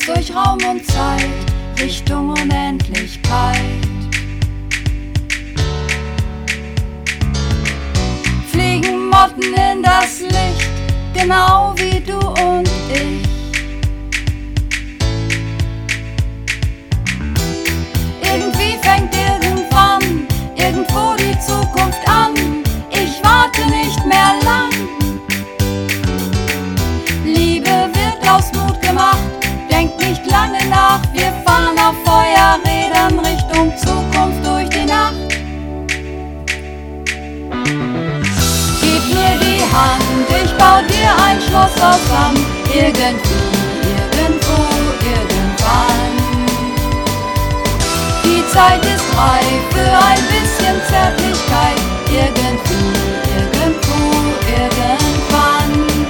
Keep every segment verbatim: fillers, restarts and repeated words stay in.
stürzt durch Raum und Zeit, Richtung Unendlichkeit. Fliegen Motten in das Licht, genau wie du und ich. Irgendwie fängt irgendwann, irgendwo die Zukunft an. Ich warte nicht mehr lang. Liebe wird aus Mut gemacht, denkt nicht lange nach. Wir fahren auf Feuerrädern Richtung Zukunft durch die Nacht. Gib mir die Hand, ich bau dir ein Schloss aus Sand. Irgendwie, irgendwo, irgendwann. Die Zeit ist reif für ein bisschen Zärtlichkeit. Irgendwie, irgendwo, irgendwann.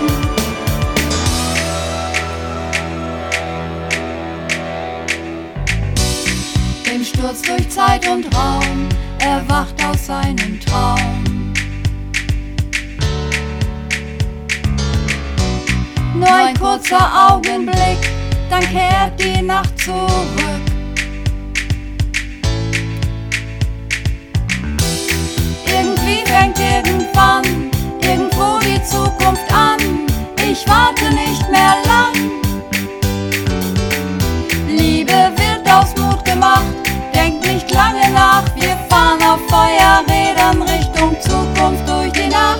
Im Sturz durch Zeit und Raum, erwacht aus seinem Traum. Nur ein kurzer Augenblick, dann kehrt die Nacht zurück. Irgendwie fängt irgendwann, irgendwo die Zukunft an. Ich warte nicht mehr lang. Liebe wird aus Mut gemacht, denkt nicht lange nach. Wir fahren auf Feuerrädern Richtung Zukunft durch die Nacht.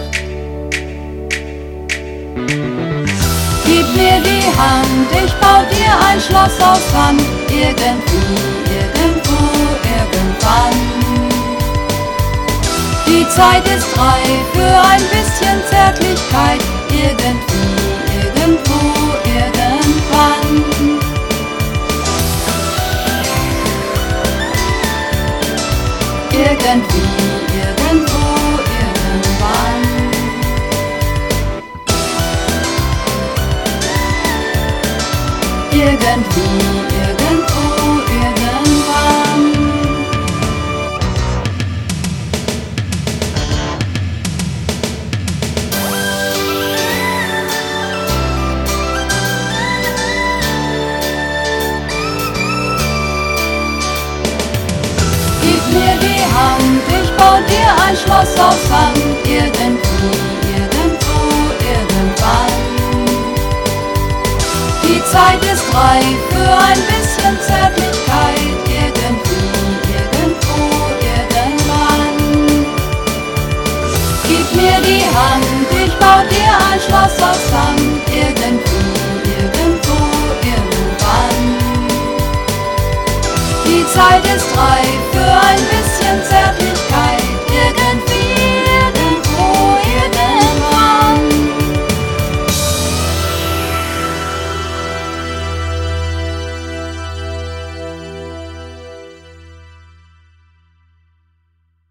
Gib mir die Hand, ich bau dir ein Schloss aus Sand. Irgendwie, irgendwo, irgendwann. Die Zeit ist reif für ein bisschen Zärtlichkeit. Irgendwie, irgendwo, irgendwann. Irgendwie, irgendwo, irgendwann. Irgendwie, irgendwo, irgendwann. Gib mir die Hand, ich bau dir ein Schloss aus Sand. Irgendwie, irgendwo, irgendwann. Die Zeit ist reif für ein bisschen Zärtlichkeit. Irgendwie, irgendwo, irgendwann. Gib mir die Hand, ich bau dir